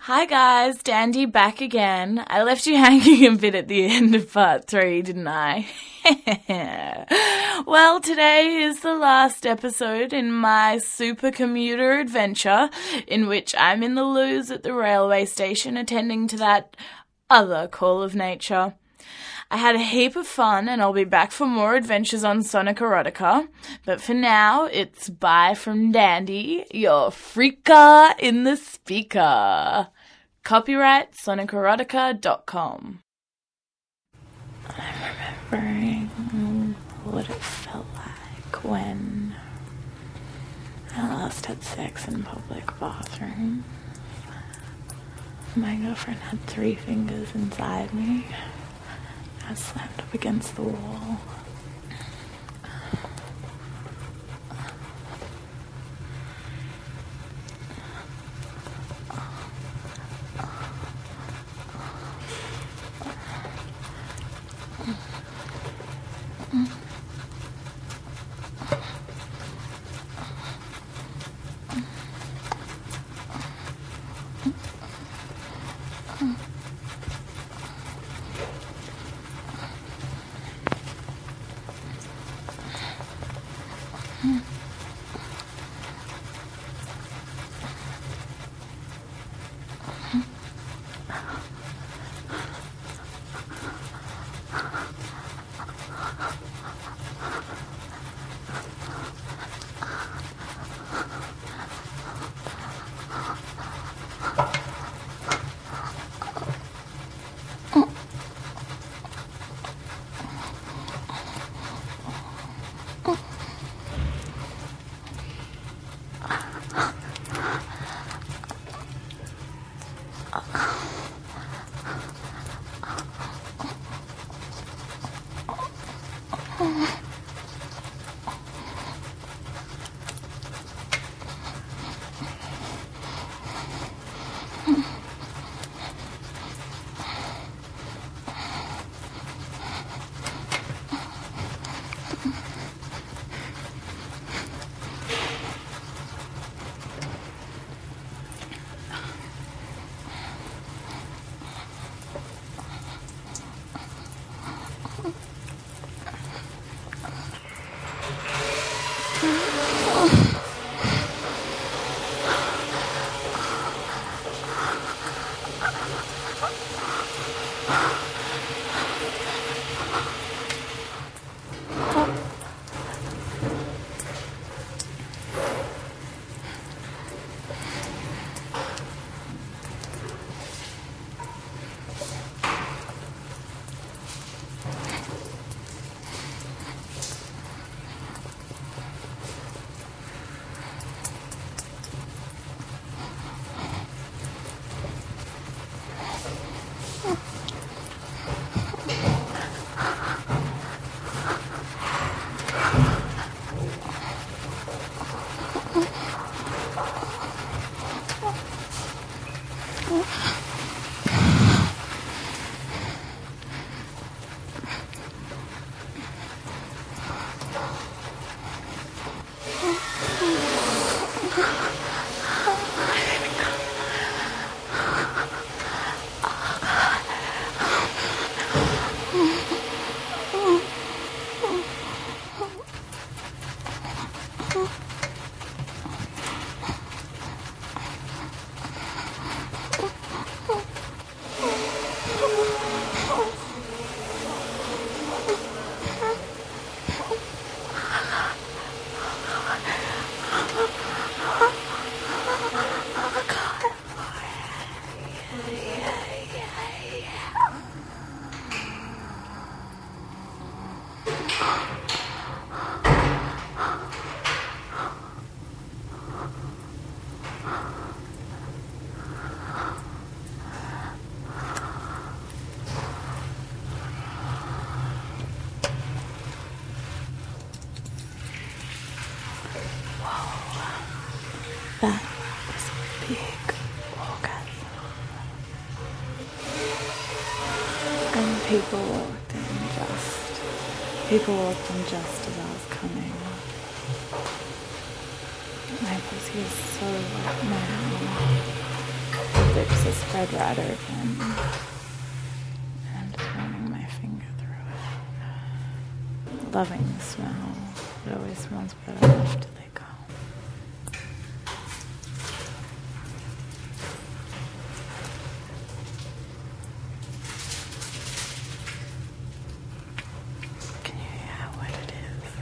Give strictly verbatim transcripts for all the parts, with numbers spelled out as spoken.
Hi guys, Dandy back again. I left you hanging a bit at the end of part three, didn't I? Well, today is the last episode in my super commuter adventure in which I'm in the loos at the railway station attending to that other call of nature. I had a heap of fun and I'll be back for more adventures on Sonic Erotica. But for now, it's bye from Dandy, your freaker in the speaker. Copyright sonic erotica dot com. I'm remembering what it felt like when I last had sex in public bathroom. My girlfriend had three fingers inside me. I was slammed up against the wall. That was a big orgasm. And people walked in just, people walked in just as I was coming. My pussy is so wet now. lips are spread right open. And just running my finger through it. Loving the smell. It always smells better after they go. Can you hear how wet it is?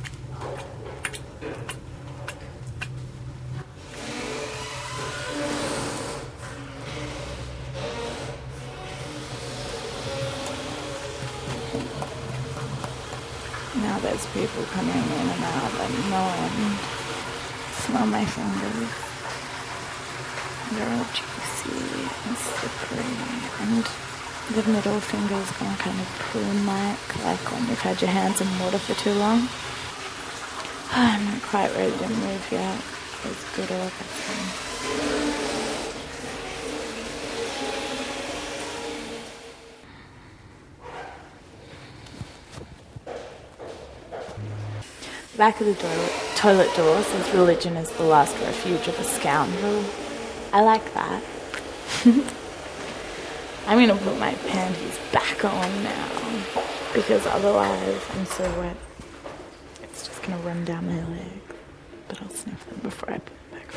Now there's people coming in and out and no one. Smell my fingers. They're all juicy and slippery, and the middle finger's gone kind of prune-like, like when you've had your hands in water for too long. I'm not quite ready to move yet. It's good orgasm. Back of the toilet, toilet door says religion is the last refuge of a scoundrel. I like that. I'm going to put my panties back on now, because otherwise I'm so wet. It's just going to run down my leg. But I'll sniff them before I put them back on.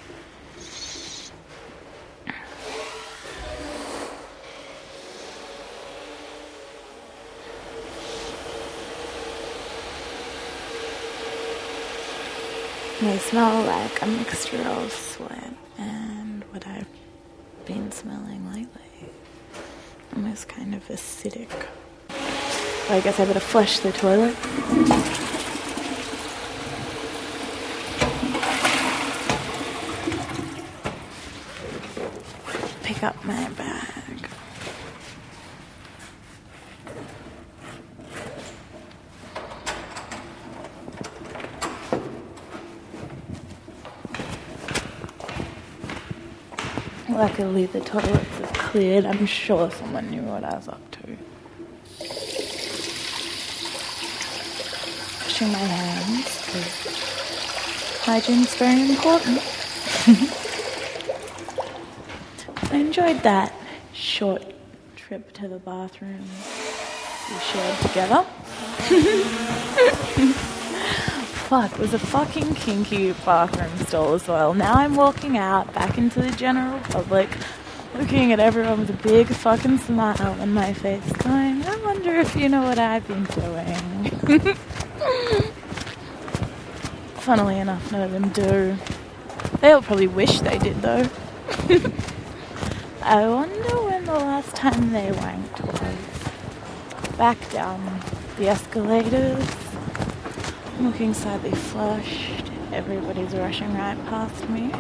They smell like a mixture of sweat and what I've been smelling lately. Almost kind of acidic. So I guess I better flush the toilet. Pick up my bag. Luckily the toilets have cleared. I'm sure someone knew what I was up to. Washing my hands, because hygiene's very important. I enjoyed that short trip to the bathroom we shared together. Fuck, it was a fucking kinky bathroom stall as well. Now I'm walking out back into the general public, looking at everyone with a big fucking smile on my face, going, I wonder if you know what I've been doing. Funnily enough, none of them do. They all probably wish they did, though. I wonder when the last time they wanked was. Back down the escalators. Looking slightly flushed. Everybody's rushing right past me.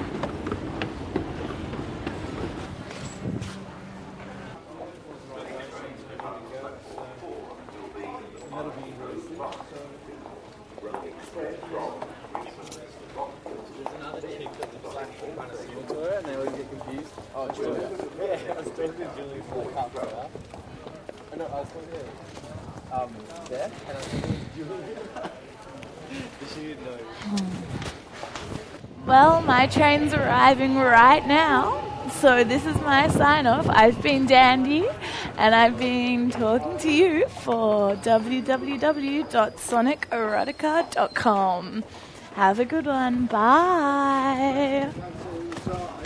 Well, my train's arriving right now, so this is my sign-off. I've been Dandy, and I've been talking to you for w w w dot sonic erotica dot com. Have a good one. Bye.